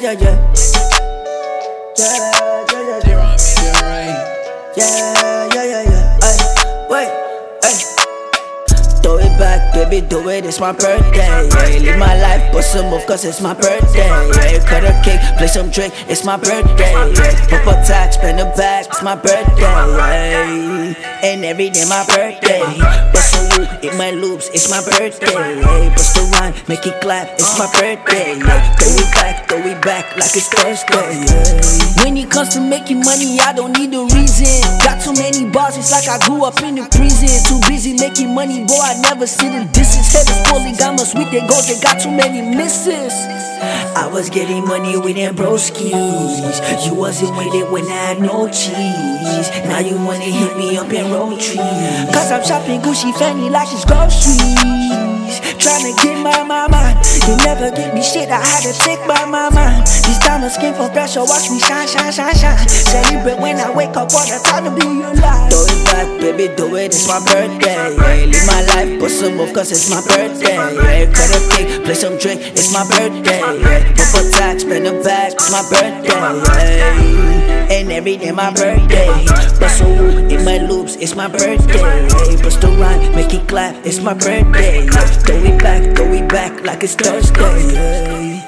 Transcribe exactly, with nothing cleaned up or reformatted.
yeah, yeah. Yeah, yeah, yeah, yeah. Yeah, yeah, yeah, yeah. Ay, wait, ay. Throw it back, baby, do it, it's my birthday. Yeah, live my life, bust some move, cause it's my birthday. Yeah, cut a cake, play some drink, it's my birthday. Yeah, pop up tax, spend a bag, it's my birthday. Yeah, and every day my birthday. Bust a loop, hit my loops, it's my birthday. Yeah, bust a rhyme, make it clap, it's my birthday. Yeah, throw it back, throw it back like it's Thursday. Yeah. When it comes to making money, I don't need a reason. Got too many bars, it's like I grew up in the prison. Too busy making money, boy, I never see the distance. Head is polygamous, sweet they go, they got too many misses. I was getting money with them broskies. You wasn't with it when I had no cheese. Now you wanna hit me up in road trees. Cause I'm shopping Gucci Fanny like it's groceries. Tryna get my mama. You never give me shit, I had to take my mama. These diamonds came from pressure, watch me shine, shine, shine, shine. Celebrate when I wake up all the time to be alive. Throw it back, baby, do it, it's my birthday. Yeah, live my life, bust some move, cause it's my birthday. Yeah, cut a cake, play some drink, it's my birthday. Yeah, pop a tax, spend a bag, it's my birthday. Yeah, and every day my birthday. Bust a whoop in my loops, it's my birthday. Yeah, bust a rhyme, make it clap, it's my birthday. Yeah, throw it back, throw it back like it's Thursday. Yeah.